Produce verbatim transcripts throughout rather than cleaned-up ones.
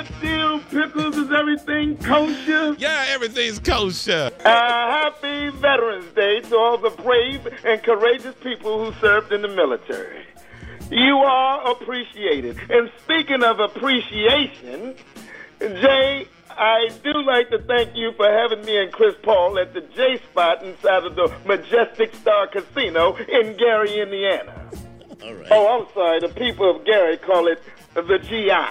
dill pickles? Is everything kosher? Yeah, everything's kosher. Uh, happy Veterans Day to all the brave and courageous people who served in the military. You are appreciated. And speaking of appreciation, Jay, I do like to thank you for having me and Chris Paul at the J Spot inside of the Majestic Star Casino in Gary, Indiana. All right. Oh, I'm sorry. The people of Gary call it the G I.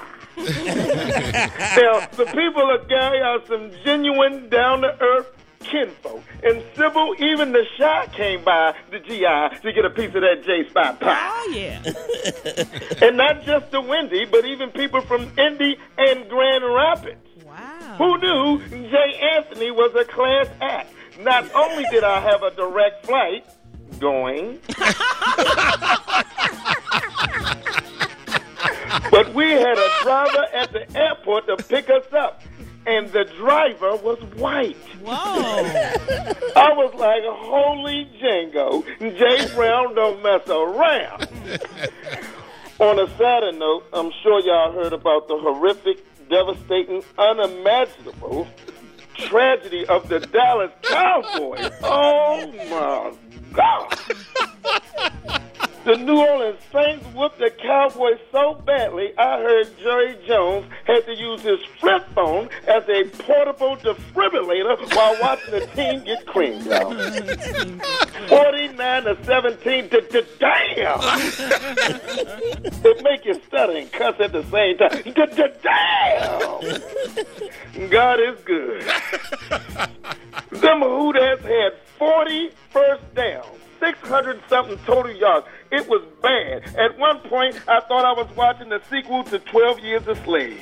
Now, the people of Gary are some genuine, down-to-earth kinfolk. And Sybil, even the Shy came by the G I to get a piece of that J-Spot pie. Oh, yeah. And not just the Wendy, but even people from Indy and Grand Rapids. Wow. Who knew Jay Anthony was a class act? Not only did I have a direct flight going, but we had a driver at the airport to pick us up, and the driver was white. Whoa. I was like, holy Django, Jay Brown don't mess around. On a sadder note, I'm sure y'all heard about the horrific, devastating, unimaginable tragedy of the Dallas Cowboys. Oh, my God. The New Orleans Saints whooped the Cowboys so badly, I heard Jerry Jones had to use his flip phone as a portable defibrillator while watching the team get creamed out. forty-nine to seventeen, damn! It make you stutter and cuss at the same time. Damn! God is good. Them Hooters had forty first downs. six hundred something total yards. It was bad. At one point, I thought I was watching the sequel to twelve Years a Slave.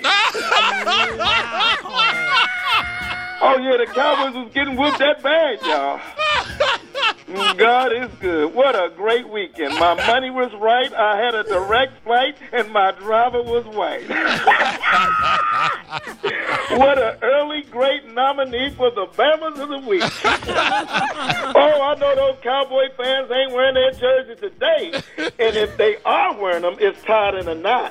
Oh, yeah, the Cowboys was getting whooped that bad, y'all. God is good. What a great weekend. My money was right. I had a direct flight, and my driver was white. What an early great nominee for the Bammers of the Week. Oh, I know those Cowboy fans ain't wearing their jersey today. And if they are wearing them, it's tied in a knot.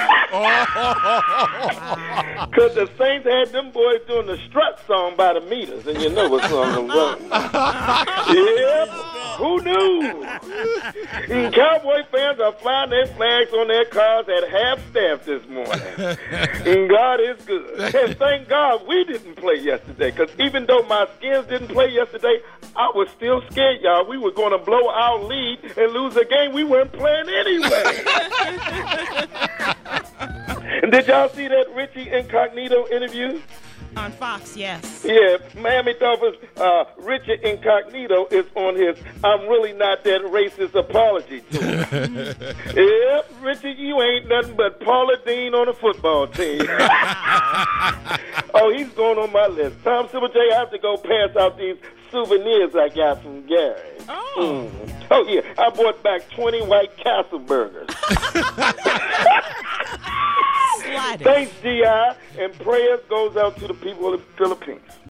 Because the Saints had them boys doing the strut song by the meters, and you know what song I'm running. Yeah, who knew? And Cowboy fans are flying their flags on their cars at half staff this morning. And God is good. And thank God we didn't play yesterday, because even though my Skins didn't play yesterday, I was still scared, y'all. We were going to blow our lead and lose a game we weren't playing anyway. And did y'all see that Richie Incognito interview? On Fox, yes. Yeah, Miami Dolphins, uh, Richard Incognito is on his I'm really not that racist apology tour. Yep, Richard, you ain't nothing but Paula Dean on a football team. Oh, he's going on my list. Tom Silver J, I have to go pass out these souvenirs I got from Gary. Oh. Mm. Oh, yeah, I bought back twenty White Castle burgers. Thanks, G I, and prayers goes out to the people of the Philippines.